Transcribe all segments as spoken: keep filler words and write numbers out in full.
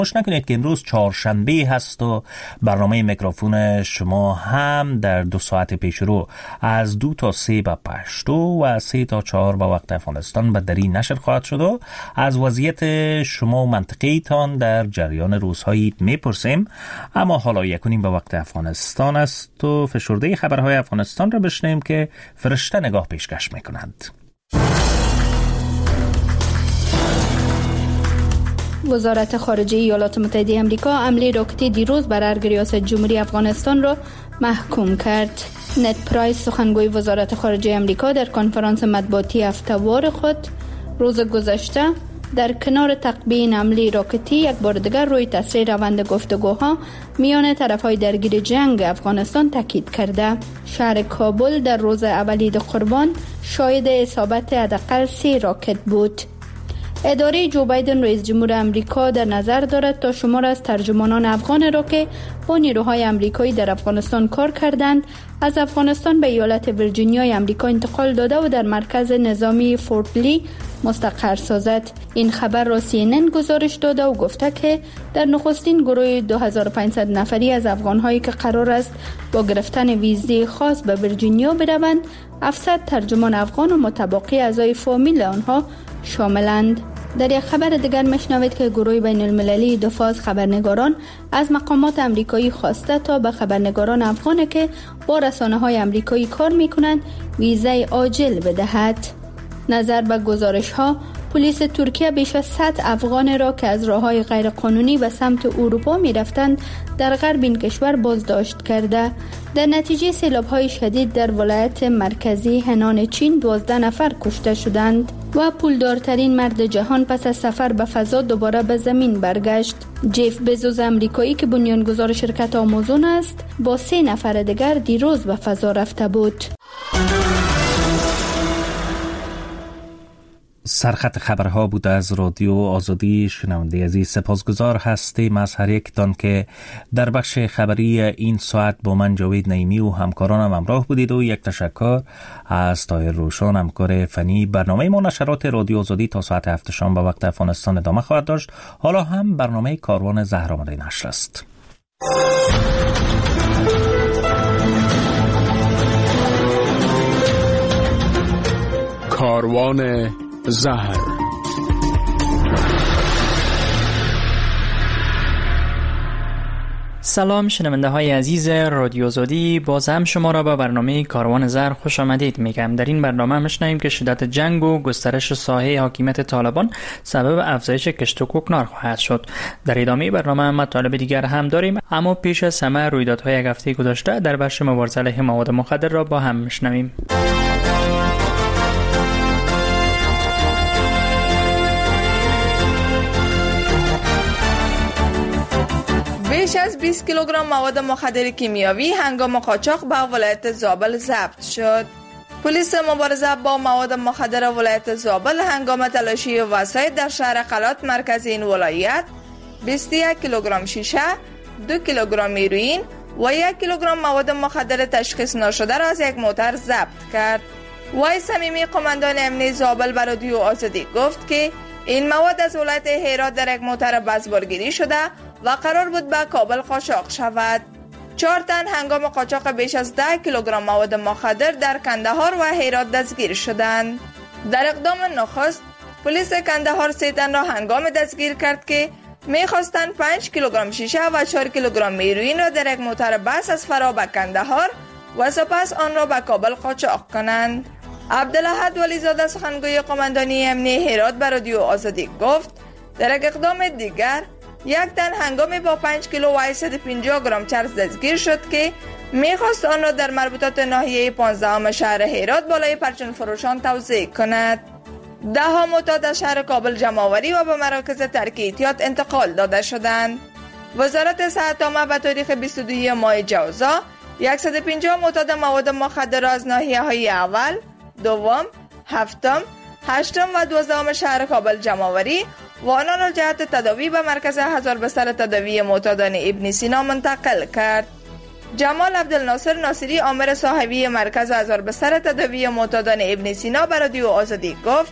فراموش نکنید که امروز چهارشنبه هست و برنامه میکروفون شما هم در دو ساعت پیش رو از دو تا سه به پشتو و از سه تا چهار به وقت افغانستان به دری نشر خواهد شد و از وضعیت شما و منطقه تان در جریان روزهایی میپرسیم. اما حالا یکونیم به وقت افغانستان است و فشرده خبرهای افغانستان را بشنویم که فرشته نگاه پیشکش میکنند. وزارت خارجه ایالات متحده آمریکا حمله راکتی دیروز بر ارگ ریاست جمهوری افغانستان را محکوم کرد. نت پرایس سخنگوی وزارت خارجه آمریکا در کنفرانس مطبوعاتی هفته‌وار خود روز گذشته در کنار تقبیه این حمله راکتی یک بار دیگر روی تسریع روند گفتگوها میان طرف‌های درگیر جنگ افغانستان تاکید کرده. شهر کابل در روز اول عید قربان شاهد اصابت حداقل سه راکت بود. اداره جو بایدن رئیس جمهور آمریکا در نظر دارد تا شمار از ترجمانان افغان را که با نیروهای آمریکایی در افغانستان کار کردند از افغانستان به ایالت ویرجینیا آمریکا انتقال داده و در مرکز نظامی فورت لی مستقر سازد. این خبر را سی ان ان گزارش داده و گفته که در نخستین گروه دو هزار و پانصد نفری از افغانهایی که قرار است با گرفتن ویزای خاص به ویرجینیا بروند، هفتصد ترجمان افغان و متبقی اعضای فامیل آنها شاملند. در یک خبر دیگر میشنوید که گروه بین المللی دفاع از خبرنگاران از مقامات آمریکایی خواسته تا به خبرنگاران افغان که با رسانه‌های آمریکایی کار می‌کنند ویزای عاجل بدهد. نظر به گزارش‌ها، پلیس ترکیه بیش از صد افغان را که از راه‌های غیرقانونی به سمت اروپا می‌رفتند در غرب این کشور بازداشت کرده. در نتیجه سیلاب‌های شدید در ولایت مرکزی هنان چین دوازده نفر کشته شدند و پولدارترین مرد جهان پس از سفر به فضا دوباره به زمین برگشت. جف بزوس آمریکایی که بنیانگذار شرکت آمازون است با سه نفر دیگر دیروز به فضا رفته بود. سرخط خبرها بود از رادیو آزادی. شنونده عزیز سپاسگزار هستیم از هر یکتان که در بخش خبری این ساعت با من جاوید نعیمی و همکارانم همراه بودید و یک تشکر از طاهر روشن همکار فنی. برنامه ما نشرات رادیو آزادی تا ساعت هفت شام به وقت افغانستان ادامه خواهد داشت. حالا هم برنامه کاروان زهرآمده نشر است. کاروان زهر. سلام شنونده های عزیز رادیو آزادی، باز هم شما را به برنامه کاروان زهر خوش آمدید میگم. در این برنامه میشنویم که شدت جنگ و گسترش ساحه حاکمیت طالبان سبب افزایش کشت و کوکنار خواهد شد. در ادامه برنامه مطالب دیگر هم داریم، اما پیش از همه رویدادهای یک هفته گذشته در بخش مبارزه علیه مواد مخدر را با هم میشنویم. بیش از بیست کیلوگرم مواد مخدر کیمیاوی هنگام قاچاق به ولایت زابل ضبط شد. پلیس مبارزه با مواد مخدر ولایت زابل هنگام تلاشی وسایل در شهر قلات مرکز این ولایت بیست و یک کیلوگرم شیشه، دو کیلوگرم هیروئین و یک کیلوگرم مواد مخدر تشخیص نشده را از یک موتر ضبط کرد. وای صمیمی قماندان امنیت زابل به رادیو آزادی گفت که این مواد از ولایت هرات در یک موتر بازبرگیری شده و قرار بود به کابل قاچاق شود. چهار تن هنگام قاچاق بیش از ده کیلوگرم مواد مخدر در کندهار و هرات دستگیر شدند. در اقدام نخست پلیس کندهار سه تن را هنگام دستگیر کرد که می‌خواستند پنج کیلوگرم شیشه و چهار کیلوگرم هیروئین را در یک موتر بس از فرا به کندهار و سپس آن را به کابل قاچاق کنند. عبدالاحد ولیزاده سخنگوی قماندانی امنیت هرات به رادیو آزادی گفت در یک اقدام دیگر یک تن هنگامی با پنج کیلو و صد و پنجاه گرم چرس دستگیر شد که میخواست آن را در مربوطات ناحیه پانزدهم شهر هرات بالای پرچم فروشان توزیع کند. ده ها معتاد از شهر کابل جمع آوری و به مراکز ترک احتیاط انتقال داده شدند. وزارت صحت عامه به تاریخ بیست و دو ماه جوزا صد و پنجاه معتاد مواد مخدر از ناحیه های اول، دوم، هفتم، هشتم و دوازدهم شهر کابل جمع آوری و آنان را جهت تداوی به مرکز هزار بستر تداوی معتادان ابن سینا منتقل کرد. جمال عبدالناصر ناصری آمر صاحبی مرکز هزار بستر تداوی معتادان ابن سینا به رادیو آزادی گفت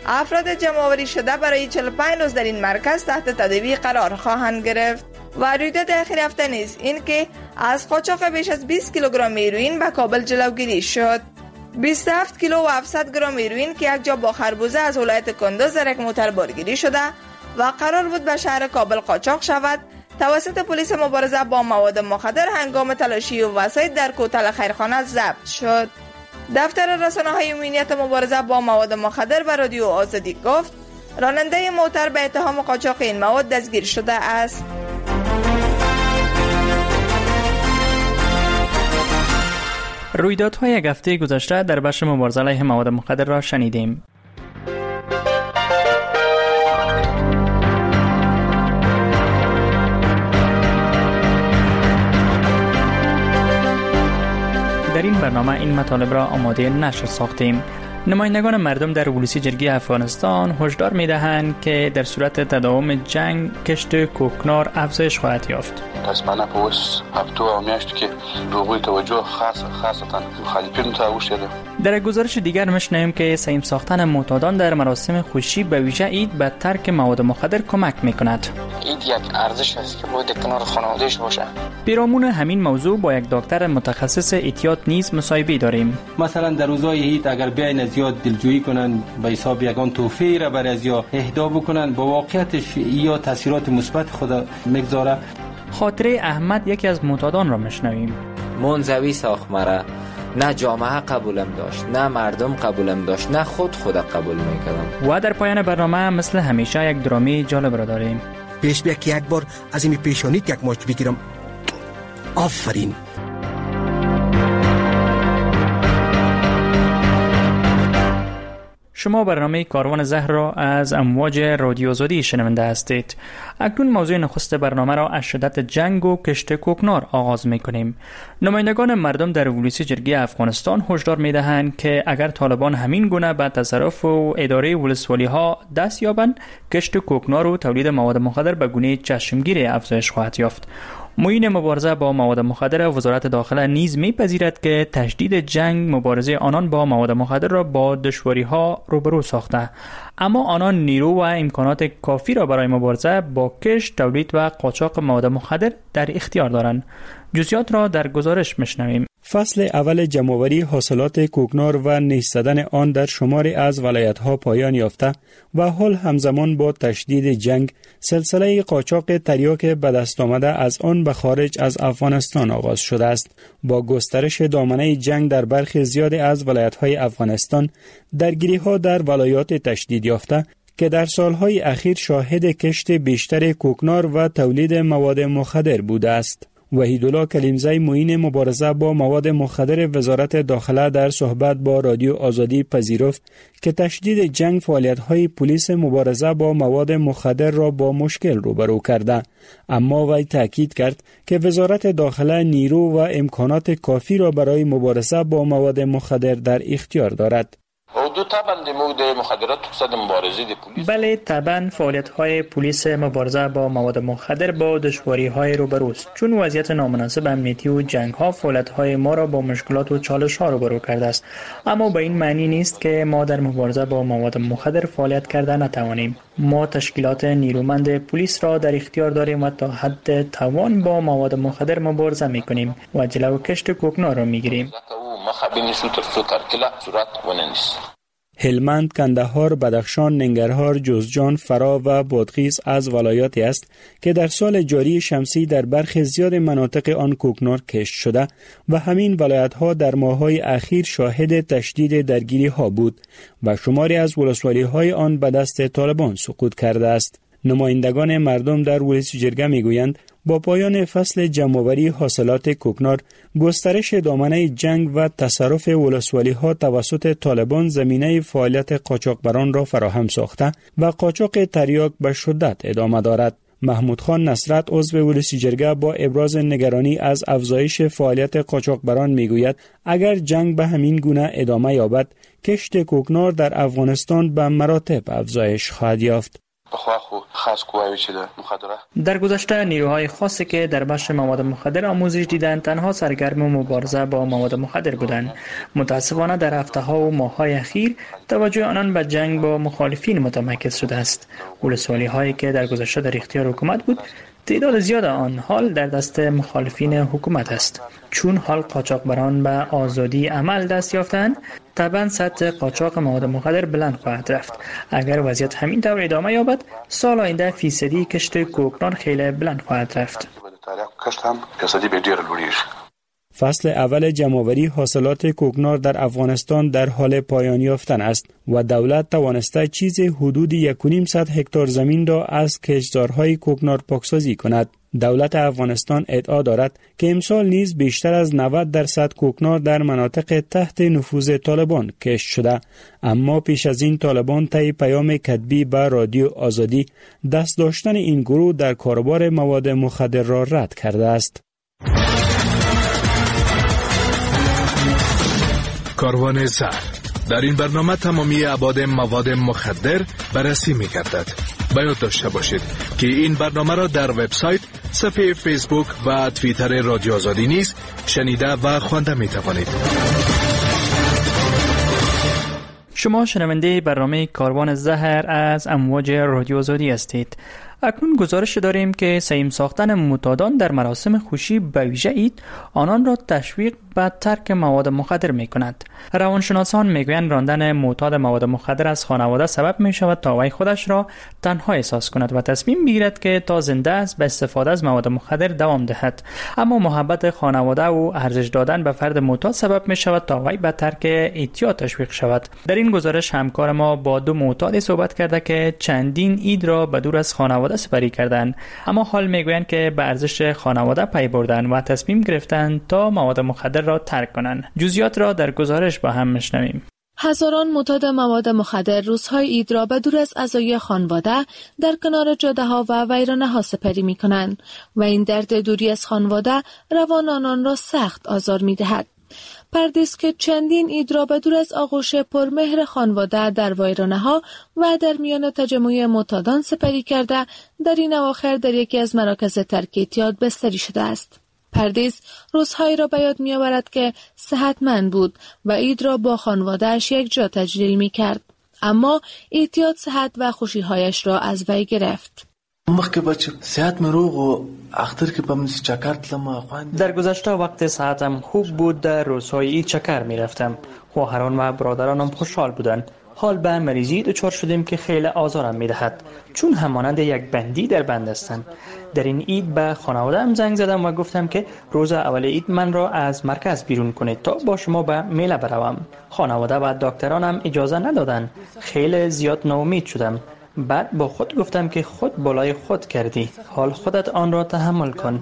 افراد جمع‌آوری شده برای چهل و پنج روز در این مرکز تحت تداوی قرار خواهند گرفت. و رویداد اخیر هفته نیز این که از قاچاق بیش از بیست کیلوگرم هیروئین به کابل جلوگیری شد. بیست و هفت کیلو و هفتصد گرم هیروئین که یک جا با خربوزه از ولایت کندوز در یک موتر بارگیری شده و قرار بود به شهر کابل قاچاق شود، توسط پلیس مبارزه با مواد مخدر هنگام تلاشی و وسایط در کوتل خیرخانه ضبط شد. دفتر رسانه‌های امنیت مبارزه با مواد مخدر به رادیو آزادی گفت راننده موتر به اتهام قاچاق این مواد دستگیر شده است. رویدادهای یک هفته گذشته در بخش مبارزه علیه مواد مخدر را شنیدیم. در این برنامه این مطالب را آماده نشر ساختیم. نمایندگان مردم در ولسی جرگی افغانستان هشدار می‌دهند که در صورت تداوم جنگ کشت کوکنار افزایش خواهد یافت. متاسفانه په اوس هفتو او میاشتو کې روغوی توجه خاص خاصتا مخالفینو ته وشیده. در گزارش دیگر می‌شنویم که سیم ساختن معتادان در مراسم خوشی به ویژه عید به ترک مواد مخدر کمک می‌کند. عید یک ارزش است که باید کنار خانواده‌اش باشه. پیرامون همین موضوع با یک دکتر متخصص احتیاط نیز مصاحبه داریم. مثلا در روزهای عید اگر بیاین زیاد دلجویی کنن به حساب یگان تحفه را بر از یا اهدا بکنن با واقعیتش یا تاثیرات مثبت خود میگذاره. خاطره احمد یکی از معتادان را میشنویم. منزوی ساخت مرا، نه جامعه قبولم داشت، نه مردم قبولم داشت، نه خود خود قبول میکردم. و در پایان برنامه مثل همیشه یک درامی جالب را داریم. پیش بیا که یک بار از این پیشانیت یک ماچ بگیرم. آفرین. شما برنامه کاروان زهر را از امواج رادیو آزادی شنونده هستید. اکنون موضوع نخست برنامه را از شدت جنگ و کشت کوکنار آغاز می‌کنیم. نمایندگان مردم در ولسی جرگی افغانستان هشدار می‌دهند که اگر طالبان همین گونه به تصرف و اداره ولسوالی‌ها دست یابند، کشت کوکنار و تولید مواد مخدر به گونه چشمگیر افزایش خواهد یافت. معین مبارزه با مواد مخدر وزارت داخله نیز می‌پذیرد که تشدید جنگ مبارزه آنان با مواد مخدر را با دشواری‌ها روبرو ساخته، اما آنان نیرو و امکانات کافی را برای مبارزه با کشت، تولید و قاچاق مواد مخدر در اختیار دارند. جزئیات را در گزارش میشنویم. فصل اول جمع‌آوری حاصلات کوکنار و نیست زدن آن در شماری از ولایت‌ها پایان یافته و حال همزمان با تشدید جنگ سلسله قاچاق تریاک به دست آمده از آن به خارج از افغانستان آغاز شده است. با گسترش دامنه جنگ در برخی زیاد از ولایت‌های افغانستان، درگیری‌ها در ولایات تشدید یافته که در سالهای اخیر شاهد کشت بیشتر کوکنار و تولید مواد مخدر بوده است. وحیدالله کلیمزی معین مبارزه با مواد مخدر وزارت داخله در صحبت با رادیو آزادی پذیرفت که تشدید جنگ فعالیت‌های پلیس مبارزه با مواد مخدر را با مشکل روبرو کرده، اما وی تاکید کرد که وزارت داخله نیرو و امکانات کافی را برای مبارزه با مواد مخدر در اختیار دارد. بله، طبعا فعالیت‌های پلیس مبارزه با مواد مخدر با دشواری‌های روبروست، چون وضعیت نامناسب امنیتی و جنگ‌ها فعالیت‌های ما را با مشکلات و چالش‌ها روبرو کرده است، اما به این معنی نیست که ما در مبارزه با مواد مخدر فعالیت کرده نتوانیم. ما تشکیلات نیرومند پلیس را در اختیار داریم و تا حد توان با مواد مخدر مبارزه می‌کنیم و جلو کشت کوکنار را می‌گیریم. هلمند، کندهار، بدخشان، ننگرهار، جوزجان، فرا و بادغیس از ولایاتی است که در سال جاری شمسی در برخی زیاد مناطق آن کوکنار کشت شده و همین ولایت‌ها در ماه‌های اخیر شاهد تشدید درگیری‌ها بود و شماری از ولسوالی‌های آن به دست طالبان سقوط کرده است. نمایندگان مردم در ولسی جرگه می‌گویند با پایان فصل جمع‌آوری حاصلات کوکنار، گسترش دامنه جنگ و تصرف ولسوالی‌ها توسط طالبان زمینه فعالیت قاچاقبران را فراهم ساخته و قاچاق تریاک به شدت ادامه دارد. محمود خان نصرت عضو ولسی جرگه با ابراز نگرانی از افزایش فعالیت قاچاقبران میگوید اگر جنگ به همین گونه ادامه یابد، کشت کوکنار در افغانستان به مراتب افزایش خواهد یافت. بخوا خو خاص قواوی چې د مخدره در گذشته نیروهای خاصی که در بخش مواد مخدر آموزش دیدند تنها سرگرم مبارزه با مواد مخدر بودند. متاسفانه در هفته‌ها و ماه‌های اخیر توجه آنان به جنگ با مخالفین متمرکز شده است. ولسوالی‌هایی که در گذشته در اختیار حکومت بود تعداد زیاد آن حال در دست مخالفین حکومت است. چون حال قاچاقبران به آزادی عمل دست یافتند، طبعا سطح قاچاق مواد مخدر بلند خواهد رفت. اگر وضعیت همین طور ادامه یابد، سال آینده فیصدی کشت کوکنار خیلی بلند خواهد رفت. فصل اول جمع‌آوری حاصلات کوکنار در افغانستان در حال پایان یافتن است و دولت توانسته چیز حدود یک و نیم صد هکتار زمین را از کشتزارهای کوکنار پاکسازی کند. دولت افغانستان ادعا دارد که امسال نیز بیشتر از نود درصد کوکنار در مناطق تحت نفوذ طالبان کشت شده، اما پیش از این طالبان طی پیام کتبی به رادیو آزادی دست داشتن این گروه در کاروبار مواد مخدر را رد کرده است. کاروان زهر در این برنامه تمامی ابعاد مواد مخدر بررسی می‌گردد. باید داشته باشید که این برنامه را در وبسایت، صفحه فیسبوک و توییتر رادیو آزادی نیز شنیده و خوانده می‌توانید. شما شنونده برنامه کاروان زهر از امواج رادیو آزادی هستید. اکنون گزارش داریم که سیم ساختن معتادان در مراسم خوشی به ویژه عید آنان را تشویق به ترک مواد مخدر می کند. روانشناسان می گویند راندن معتاد مواد مخدر از خانواده سبب می شود تا وی خودش را تنها احساس کند و تصمیم بگیرد که تا زنده است به استفاده از مواد مخدر دوام دهد. اما محبت خانواده و ارزش دادن به فرد معتاد سبب می شود تا وی به ترک اعتیاد تشویق شود. در این گزارش همکار ما با دو معتاد صحبت کرده که چندین عید را به دور از خانواده سپری کردند، اما حال میگویند که به ارزش خانواده پی بردند و تصمیم گرفتند تا مواد مخدر را ترک کنند. جزئیات را در گزارش با هم میشنویم. هزاران معتاد مواد مخدر روزهای عید را به دور از اعضای خانواده در کنار جاده‌ها و ویرانه‌ها سپری می‌کنند و این درد دوری از خانواده روان آنان را سخت آزار می‌دهد. پردیس که چندین عید را به دور از آغوش پرمهر خانواده در ویرانه‌ها و در میان تجمع معتادان سپری کرده، در این اواخر در یکی از مراکز ترک اعتیاد بستری شده است. پردیس روزهایی را به یاد می‌آورد که صحتمند بود و عید را با خانواده‌اش یک جا تجلیل می‌کرد، اما اعتیاد صحت و خوشی‌هایش را از وی گرفت. در گذشته وقت صحتم خوب بود، در روزهای عید چکر می رفتم. خواهران و برادرانم خوشحال بودند. حال به مریضی دچار شدیم که خیلی آزارم می دهد، چون همانند یک بندی در بند هستند. در این عید به خانواده‌ام زنگ زدم و گفتم که روز اول عید من را از مرکز بیرون کنید تا با شما به میله بروم. خانواده و دکترانم اجازه ندادند. خیلی زیاد ناامید شدم. بعد با خود گفتم که خود بالای خود کردی، حال خودت آن را تحمل کن.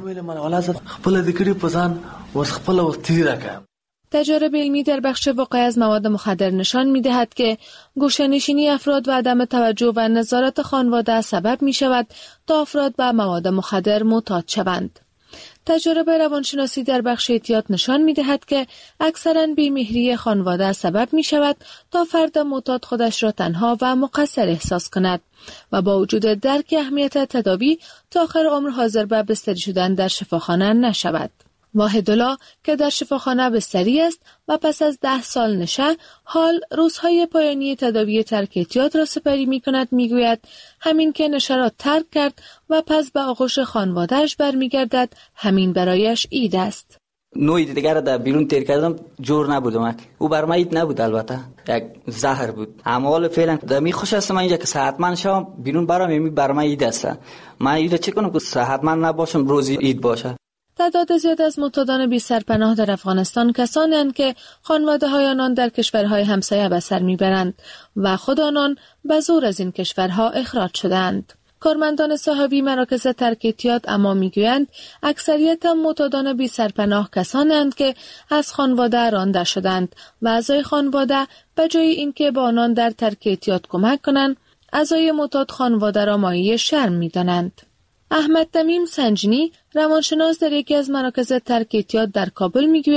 تجارب علمی در بخش وقایع از مواد مخدر نشان می‌دهد که گوشه‌نشینی افراد و عدم توجه و نظارت خانواده سبب می‌شود تا افراد به مواد مخدر معتاد شوند. تجارب روانشناسی در بخش اعتیاد نشان می‌دهد که اکثراً بی‌مهری خانواده سبب می‌شود تا فرد معتاد خودش را تنها و مقصر احساس کند و با وجود درک اهمیت تداوی تا آخر عمر حاضر به بستری شدن در شفاخانه نشود. واحدالله که در شفاخانه بستری است و پس از ده سال نشه حال روزهای پایانی تداوی ترک اعتیاد را سپری می کند، می گوید همین که نشه را ترک کرد و پس به آغوش خانوادهش برمیگردد، همین برایش عید است. نوعی دیگر در بیرون تیر کردم جور نبودم، او بر من عید نبود، البته یک زهر بود. اما حالا فعلا دمی خوش هستم اینجا که صحتمند شم، بیرون برام یمی بر من عید است. من عید چه کنم که صحتمند نباشم روزی عید باشه. تعداد زیاد از معتادان بی سرپناه در افغانستان کسانی اند که خانواده‌های آنان در کشورهای همسایه به سر میبرند و خود آنان به زور از این کشورها اخراج شدند. کارمندان صاحبی مراکز ترک اعتیاد اما میگویند اکثریت معتادان بی سرپناه کسانی اند که از خانواده رانده شدند و اعضای خانواده به جای اینکه با آنان در ترک اعتیاد کمک کنند، اعضای معتاد خانواده را مایه شرم میدانند. احمد تمیم سنجنی روانشناس در یکی از مراکز ترک اعتیاد در کابل میگوید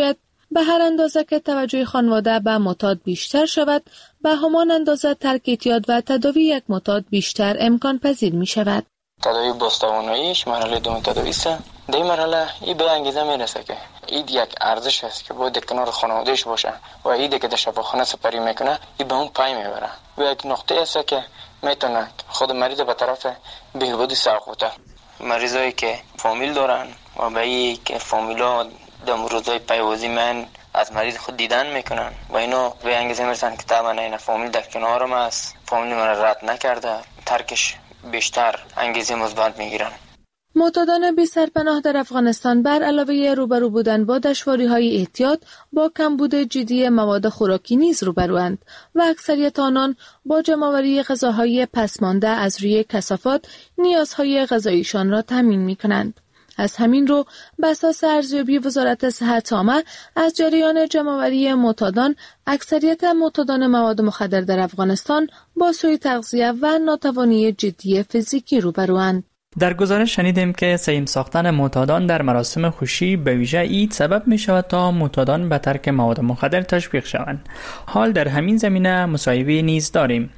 به هر اندازه که توجه خانواده به معتاد بیشتر شود، به همان اندازه ترک اعتیاد و تداوی یک معتاد بیشتر امکان پذیر می شود. تداوی بازتواناییش مرحله دوم تداوی است. در این مرحله این به انگیزه میرسه که این یک ارزش است که باید کنار خانوادهش باشه و ایده که در شفاخانه سپری میکنه این به اون پای میبره و یک نقطه است که میتونه خود مریض به طرف بهبودی سوق بده. مریضایی که فامیل دارن و به این که فامیلا در روزهای پیوازی من از مریض خود دیدن میکنن و اینو به انگیزه میرسن که طبعا این فامیل در کنارم است، فامیل من رد نکرده، ترکش بیشتر انگیزه مثبت میگیرن. معتادان بی سرپناه در افغانستان بر علاوه روبرو بودن با دشواری‌های اعتیاد با کمبود جدی مواد خوراکی نیز روبروند و اکثریت آنان با جمع‌آوری غذاهای پسمانده از روی کثافات نیازهای غذاییشان را تامین می‌کنند. از همین رو به اساس ارزیابی وزارت صحت عامه از جریان جمع‌آوری معتادان، اکثریت معتادان مواد مخدر در افغانستان با سوء تغذیه و ناتوانی جدی فیزیکی روبروند. در گزارش شنیدیم که سیم ساختن معتادان در مراسم خوشی به ویژه عید سبب می شود تا معتادان به ترک مواد مخدر تشویق شوند. حال در همین زمینه مصاحبه نیز داریم.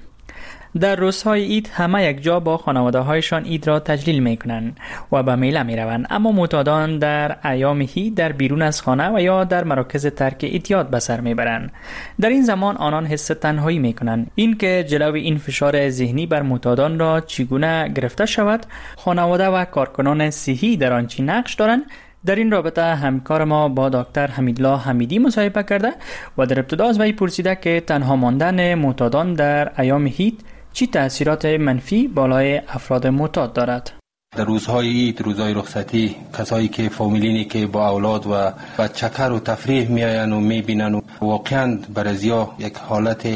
در روزهای عید همه یک جا با خانواده هایشان عید را تجلیل می کنند و به میله می روند، اما معتادان در ایام عید در بیرون از خانه و یا در مراکز ترک اعتیاد به سر می برند. در این زمان آنان حس تنهایی می کنند. این که جلوی این فشار ذهنی بر معتادان را چگونه گرفته شود، خانواده و کارکنان صحی در آن چی نقش دارند، در این رابطه همکار ما با دکتر حمیدالله حمیدی مصاحبه کرده و در ابتدا از وی پرسیده که تنها ماندن معتادان در ایام عید چی تأثیرات منفی بالای افراد معتاد دارد؟ در روزهای عید، روزهای رخصتی، کسایی که فامیلینی که با اولاد و با چکر و تفریح میآیند و میبینند و واقعا برازیا یک حالت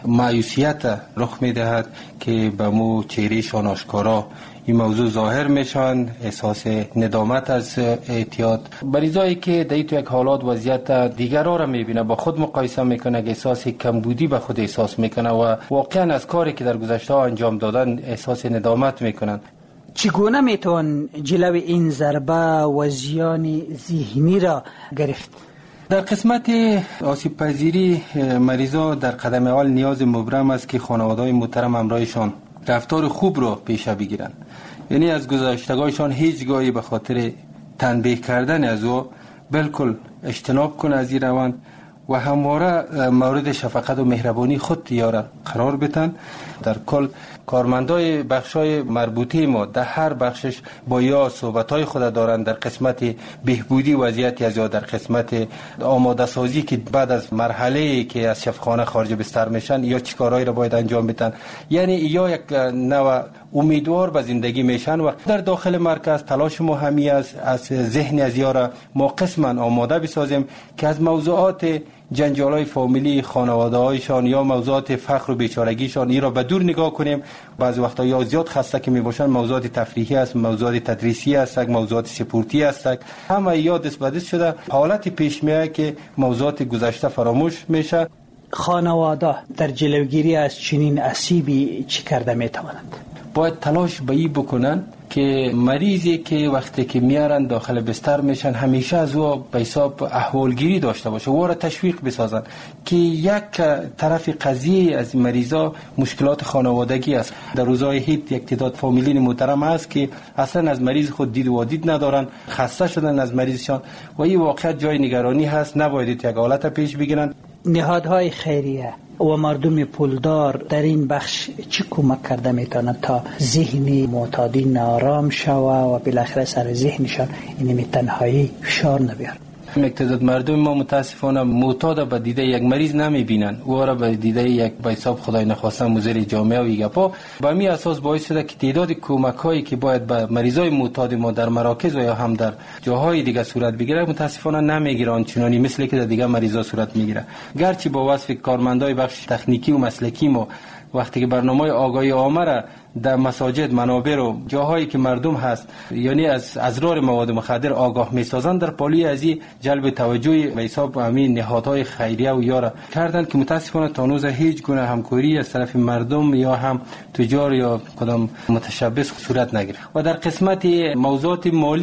مایوسیت رخ میدهد که به مو چهرهشان آشکارا این موضوع ظاهر میشن، احساس ندامت از اعتیاد. مریضایی که در تو یک حالات وضعیت دیگران را میبینه با خود مقایسه میکنه، احساس کمبودی به خود احساس میکنه و واقعا از کاری که در گذشته انجام دادن احساس ندامت میکنن. چگونه میتوان جلوی این ضربه و زیان ذهنی را گرفت؟ در قسمت آسیب پذیری مریضا در قدم اول نیاز مبرم است که خانواده‌های محترم همراهشان رفتار خوب را پیشه بگیرند. یعنی از گذشتگاهشان هیچ گاهی به خاطر تنبیه کردن از او بالکل اجتناب کنه از این روند و همواره مورد شفقت و مهربانی خود تیاره قرار بدن. در کل کارمندای بخشای مربوطه ما در هر بخشش با یا صحبتای خود دارند در قسمت بهبودی وضعیتی از یا در قسمت آماده سازی که بعد از مرحله که از شفاخانه خارج بستر میشن یا چی کارهایی را باید انجام بدن. یعنی یا یک نوع امیدوار به زندگی میشن و در داخل مرکز تلاش ما همی است از ذهن از یارا ما قسما آماده بسازیم که از موضوعات جنجالای فامیلی خانواده هایشان یا موضوعات فقر و بیچارگیشان ای را به دور نگاه کنیم. بعضی وقتا یا زیاد خسته که می باشن موضوعات تفریحی است، موضوعات تدریسی است، موضوعات سپورتی است، همه یا دست به دست شده حالت پیش میاد که موضوعات گذشته فراموش میشه. خانواده در جلوگیری از چنین آسیبی چی کرده میتوانند؟ باید تلاش به این بکنن که مریضی که وقتی که میارن داخل بستر میشن همیشه از او به حساب احوالگیری داشته باشه و را تشویق بسازن که یک طرف قضیه از مریضا مشکلات خانوادگی است. در روزهای عید یک تعداد فامیلین محترم است که اصلا از مریض خود دید و دید ندارن، خسته شدن از مریضشان و این واقعا جای نگرانی هست. نباید یک حالت پیش بگیرن. نهادهای خیریه و مردم پولدار در این بخش چی کمک کرده میتونند تا ذهن معتادین آرام شوه و بالاخره سر ذهنشان این تنهایی فشار نبیار؟ مقتضد مردم ما متاسفانه معتاد به دیده یک مریض نمیبینن، او را به دیده یک به حساب خدای نخواسته مضر جامعه و گپا. با می اساس باعث شده که تعداد کمک هایی که باید به مریضای معتاد ما در مراکز و یا هم در جاهای دیگه صورت بگیره متاسفانه نمیگیره آنچنانی مثل که در دیگه مریضا صورت میگیره. گرچه با وصف کارمندای بخش تکنیکی و مسلکی ما وقتی که برنامه آگاهی عامه را در مساجد، منابر و جاهایی که مردم هست یعنی از اضرار مواد مخدر آگاه میسازند، در پالی از این جلب توجه به حساب همین نهادهای خیریه و یارا کردند که متاسفانه تا هنوز هیچ گونه همکاری از طرف مردم یا هم تجار یا کدام متشبث صورت نگیره. و در قسمت موضوعات مالی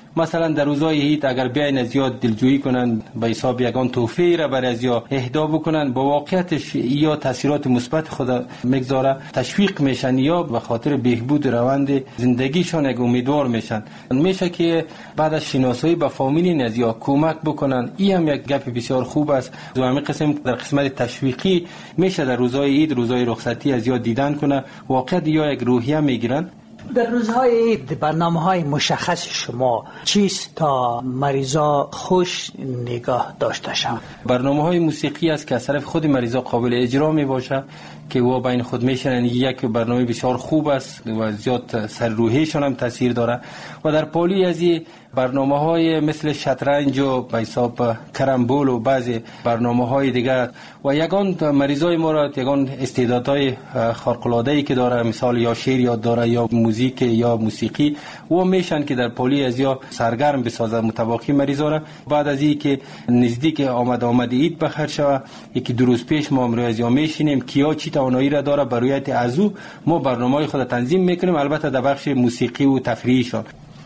مثلا در روزهای عید اگر بیاین از یاد دلجویی کنن به حساب یگان تحفه را برای از یا اهدا بکنن، با واقعیتش یا تاثیرات مثبت خود میگذاره، تشویق میشن یا به خاطر بهبود روند زندگیشان یک امیدوار میشن. میشه که بعد از شناسایی به فامیل از یا کمک بکنن. این هم یک گپ بسیار خوب است. دومی قسم در قسمت تشویقی میشه در روزهای عید، روزهای رخصتی از یاد دیدن کنه، واقعا یا یک روحیه میگیرن. در روزهای عید برنامه‌های مشخص شما چیست تا مریضا خوش نگاه داشته شوند؟ برنامه‌های موسیقی است که از طرف خود مریضا قابل اجرا می باشه که و بین خود میشن. یک برنامه بسیار خوب است و زیاد سر روحیشان هم تاثیر داره. و در پالی از این برنامه‌های مثل شطرنج و به حساب کرمبول و بعضی برنامه‌های دیگر و یگان مریضای ما را یگان استعدادهای خارق‌العاده‌ای که داره، مثال یا شعر یاد داره یا موزیک یا موسیقی، و میشن که در پالی از یا سرگرم بسازه متواقی مریضا را. بعد از این که نزدیک آمد آمد عید بخیر شوه، یکی دو روز پیش ما امروز از یا میشینیم کیا چی توانایی را داره، برای از او ما برنامه‌های خود تنظیم میکنیم، البته در بخش موسیقی و تفریحیشان.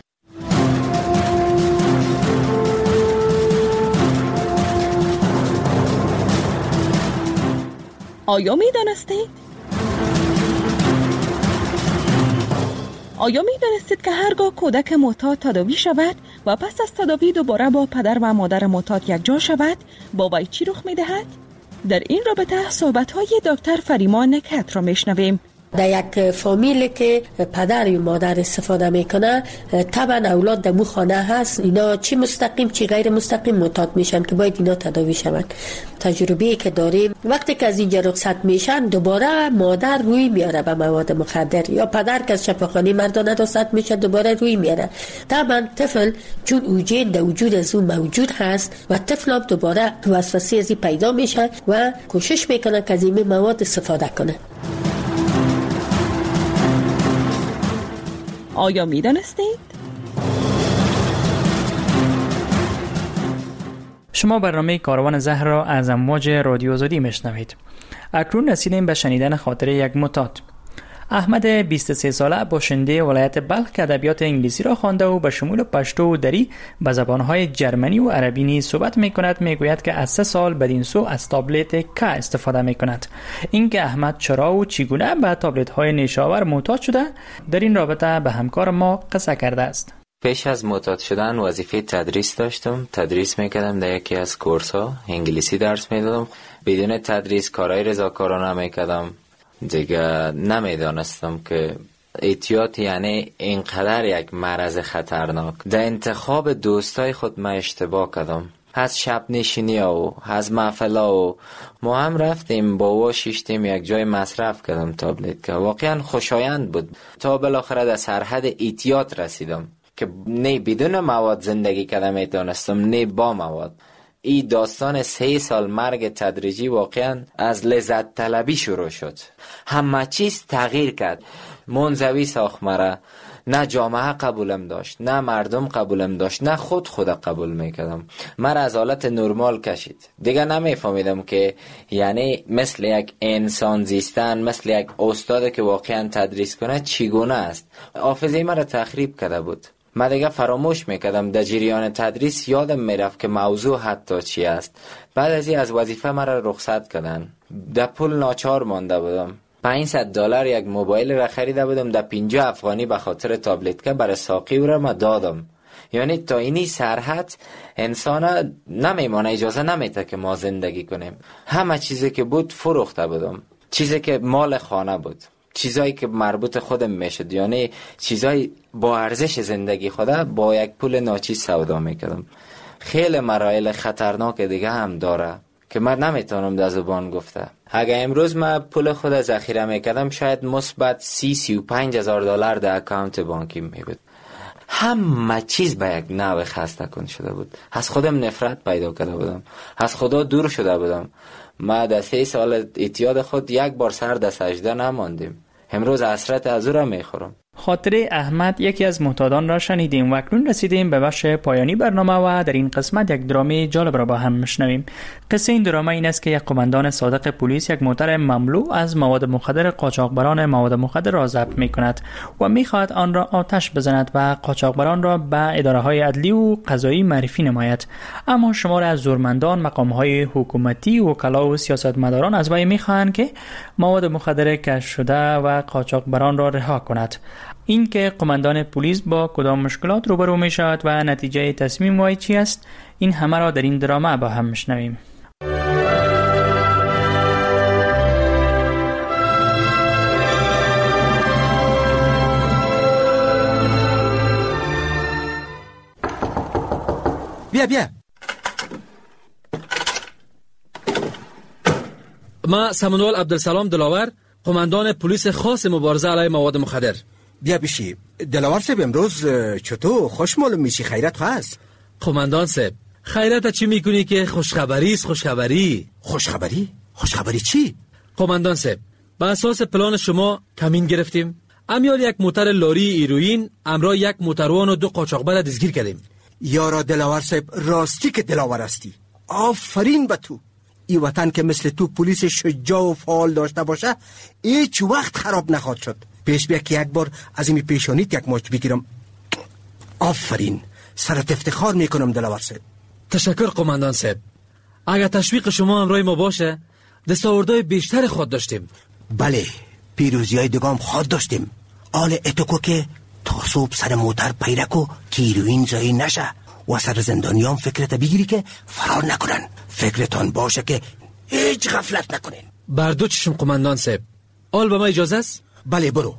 آیا می دانستید؟ آیا می دانستید که هرگاه کودک معتاد تداوی شود و پس از تداوی دوباره با پدر و مادر معتاد یک جا شود، با وی چی رخ می دهد؟ در این رابطه صحبت‌های دکتر فریمان نکت را میشنویم. در یک فامیل که پدر و مادر استفاده میکنه، طبعا اولاد در مو خانه هست، اینا چی مستقیم چی غیر مستقیم معتاد میشن که باید اینا تداوی شوند. تجربه‌ای که داریم وقتی که از اینجا رخصت میشن دوباره مادر روی میاره به مواد مخدر، یا پدر که از شفاخانه مردانه رخصت میشه دوباره روی میاره. طبعا طفل چون اوجین در وجود از اون موجود هست و طفل هم دوباره وسوسه از این پیدا میشه و کوشش میکنه که از این مواد استفاده کنه. آیا می دانستید؟ شما برنامه کاروان زهر را از امواج رادیو آزادی میشنوید. اکنون رسیدیم به شنیدن خاطره یک معتاد. احمد بیست و سه ساله باشنده ولایت بلخ که ادبیات انگلیسی را خوانده و به شمول پشتو و دری به زبانهای جرمنی و عربی نیز صحبت میکند، میگوید که از سه سال بدین سو از تابلت که استفاده میکند. اینکه احمد چرا و چگونه به تابلت های نیشاور معتاد شده، در این رابطه به همکار ما قصه کرده است. پیش از معتاد شدن وظیفه تدریس داشتم. تدریس میکردم در یکی از کورس ها، انگلیسی درس میدادم. بدون تدریس کارهای رضاکارانه میکردم. دیگه نمیدانستم که اعتیاد یعنی اینقدر یک مرض خطرناک. در انتخاب دوستای خود من اشتباه کردم. از شب نشینی و از محفلا و ما هم رفتیم با و شیشتیم یک جای مصرف کردم تابلت که واقعا خوشایند بود، تا بالاخره در سرحد اعتیاد رسیدم که نه بدون مواد زندگی کردم میتونستم نه با مواد. این داستان سه سال مرگ تدریجی واقعا از لذت طلبی شروع شد. همه چیز تغییر کرد. منزوی ساخت مرا. نه جامعه قبولم داشت، نه مردم قبولم داشت، نه خود خود قبول میکردم. مرا از حالت نرمال کشید. دیگه نمیفهمیدم که یعنی مثل یک انسان زیستن، مثل یک استاد که واقعا تدریس کنه چگونه است. حافظه مرا تخریب کرده بود. من دیگه فراموش میکردم در جریان تدریس یادم میرفت که موضوع حتی چی است. بعد از این از وظیفه مرا رخصت کردن. در پول ناچار مانده بودم. پانصد دلار یک موبایل را خریده بودم، در پنجاه افغانی به خاطر تابلت که برای ساقی او را ما دادم. یعنی تا اینی سرحد انسان نمیمانه، اجازه نمیده که ما زندگی کنیم. همه چیزی که بود فروخته بودم، چیزی که مال خانه بود، چیزایی که مربوط خودم میشد، یعنی چیزای با ارزش زندگی خدا با یک پول ناچیز سودا میکردم. خیلی مراحل خطرناک دیگه هم داره که من نمیتونم در زبان گفته. اگه امروز من پول خود ذخیره میکردم شاید مثبت سی سی و پنج هزار دلار در اکانت بانکی میبود. همه چیز به یک نوع خسته کن شده بود. از خودم نفرت پیدا کرده بودم، از خدا دور شده بودم. ما در سه سال اعتیاد خود یک بار سر در سجده نماندیم. امروز حسرت از او را میخورم. خاطره احمد یکی از معتادان را شنیدیم و اکنون رسیدیم به بخش پایانی برنامه و در این قسمت یک درامه جالب را با هم میشنویم. قصه این درامه این است که یک قماندان صادق پلیس یک موتر مملو از مواد مخدر قاچاقبران مواد مخدر را ضبط میکند و میخواهد آن را آتش بزند و قاچاقبران را به اداره های عدلی و قضایی معرفی نماید. اما شمار از زورمندان، مقام های حکومتی، وکلا و سیاستمداران از وی میخواهند که مواد مخدر کشف شده و قاچاقبران را رها کند. این که قماندان پلیس با کدام مشکلات روبرو می شود و نتیجه تصمیم وی چی است، این همه را در این درامه با هم میشنویم. بیا بیا. ما سمنوال عبدالسلام دلاور، قماندان پلیس خاص مبارزه علیه مواد مخدر. بیا بشی. دلاور صاحب امروز چطور خوش معلوم میشی؟ خیرت هست؟ قماندان صاحب، خیرت چی میکنی که خوشخبری است؟ خوشخبری. خوشخبری؟ خوشخبری چی؟ قماندان صاحب، به اساس پلان شما کمین گرفتیم. امیال یک موتر لاری ایروین امرا یک موتروان و دو قاچاقبر دستگیر کردیم. یارا دلاور صاحب، راستی که دلاور هستی. آفرین به تو. ای وطن که مثل تو پلیس شجاع و فعال داشته باشه هیچ وقت خراب نخواد شد. پیش بیا که یک بار از این پیشانیت یک مشت بگیرم. آفرین، سرت افتخار میکنم دلاور صاحب. تشکر قماندان صاحب. اگر تشویق شما همراه ما باشه دستاوردهای بیشتر خود داشتیم. بله، پیروزی های دگام خود داشتیم. آل اتوکو که تا صبح سر موتر پیرکو که ایروین زایی نشه و سر زندانیان فکرت بگیری که فرار نکنن. فکرتان باشه که هیچ غفلت نکنین. بر دو چشم قماندان صاحب. آل به ما اجازه است؟ بله برو.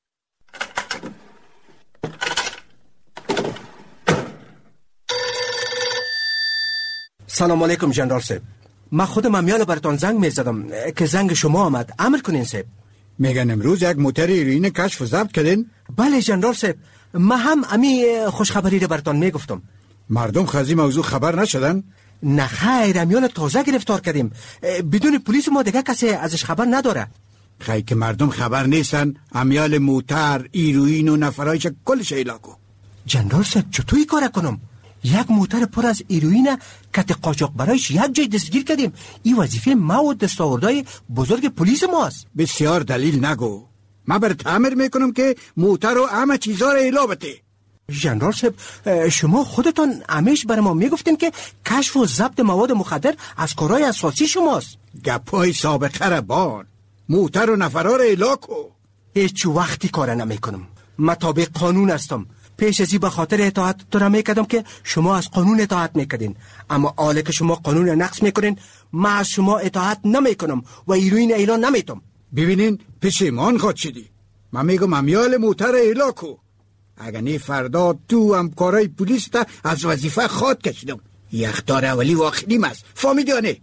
سلام علیکم جنرال صاحب. من خودم امیال براتان زنگ میزدم که زنگ شما آمد. امر کنین صاحب. میگن امروز یک موتر ایروین کشف و ضبط کردین؟ بله جنرال صاحب، من هم امی خوشخبری رو براتان میگفتم. مردم خزی موضوع خبر نشدن؟ نه خیر، امیال تازه گرفتار کردیم. بدون پلیس ما دیگه کسی ازش خبر نداره. خیلی که مردم خبر نیستن امیال موتر ایروین و نفرایش کلش ایلاکو. جنرال صاحب چطوری کار کنم؟ یک موتر پر از ایروین کت قاچاق برایش یک جای دستگیر کردیم. این وظیفه ما و دستاوردهای بزرگ پلیس ماست. بسیار دلیل نگو. من بر تامر میکنم که موتر و همه چیزا رو ایلا بده. جنرال صاحب، شما خودتان همیش بر ما میگفتین که کشف و ضبط مواد مخدر از کارهای اساسی شماست. گپای سابقه را بان. موتر و نفرها رو ایلا کو. هیچ وقتی کار نمیکنم. مطابق قانون هستم. پیش ازی به خاطر اطاعت تو را میکردم که شما از قانون اطاعت میکردین، اما حالا که شما قانون نقض میکنین من از شما اطاعت نمیکنم و ایروین اعلان نمیتم. ببینین پشیمان خود شدی. من میگم امیال موتر ایلا کو. اگر نی فردا تو همکارای پلیس تا از وظیفه خود کشیدم. یختار اولی و آخریم است. فهمیدی؟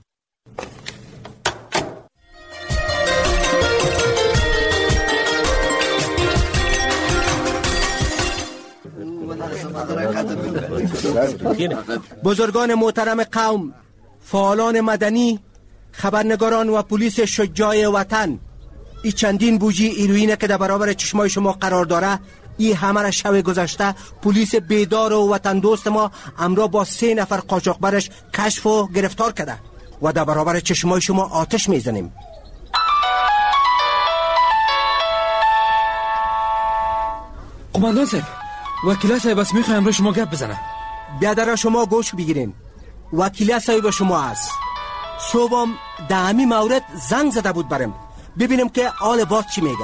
بزرگان محترم قوم، فعالان مدنی، خبرنگاران و پلیس شجاع وطن، این چندین بوجی ایروینه که در برابر چشمای شما قرار داره، این همه را شب گذشته پلیس بیدار و وطن دوست ما امرا با سه نفر قاچاقبرش کشف و گرفتار کرده و در برابر چشمای شما آتش میزنیم. قماندان صاحب، وکیل صاحب بس میخواه امروز شما گپ بزنه. بیادر شما گوش بگیرین. وکیل صاحب شما هست. صبحم دهمی مورد زنگ زده بود برم ببینم که آل باز چی میگه.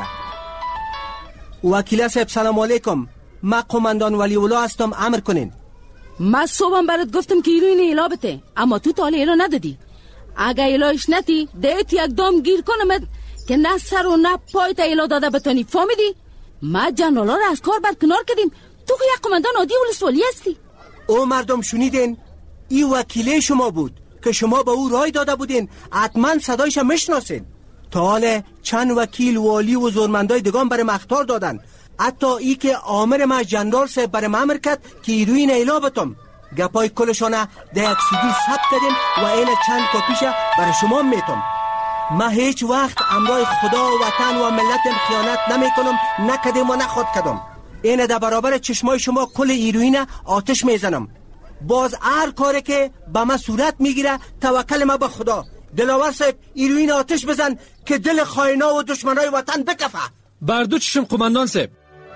وکیل صاحب سلام علیکم. من قماندان ولی اولا هستم، امر کنین. من صبحم برات گفتم که ایلو اینه ایلا بته، اما تو تا حالا ایلا ندادی. اگه ایلاش ندی دیت یک دام گیر کنمت که نه سر و نه پای تا ایلا داده بتانی. فهمیدی؟ ما جنرالا رو از کار برکنار کردیم. تو که یک قماندان عادی ولسوالی هستی. او مردم شنیدین؟ این وکیله شما بود که شما به او رای داده بودین، حتما صدایش میشناسین. تا حالا چند وکیل والی و زورمندای دگان برای مختار دادن. حتی ای که آمر ما جنرال صاحب برای مامر کرد که ایروین ایلا بتم. گپای کلشانه ده یک سیدی ثبت کردیم و این چند کپیش برای شما میتم. ما هیچ وقت امرای خدا و وطن و ملت خیانت نمی کنم، نکدیم و نخواد کدم. اینه در برابر چشمای شما کل ایروین آتش میزنم. باز هر کاری که به ما صورت میگیره توکل ما به خدا. دلاور صاحب ایروین آتش بزن که دل خائنا و دشمنای وطن بکفه. بردو چشم قماندان صاحب.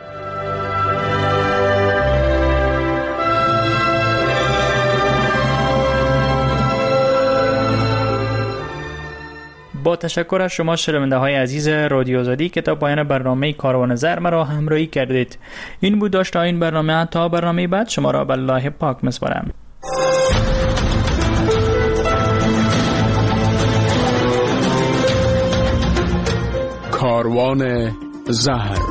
با تشکر از شما شنونده های عزیز رادیو آزادی که تا پایان برنامه کاروان زر مرا همراهی کردید. این بود داشته این برنامه. تا برنامه بعد شما را به الله پاک میسپارم. کاروان زهر.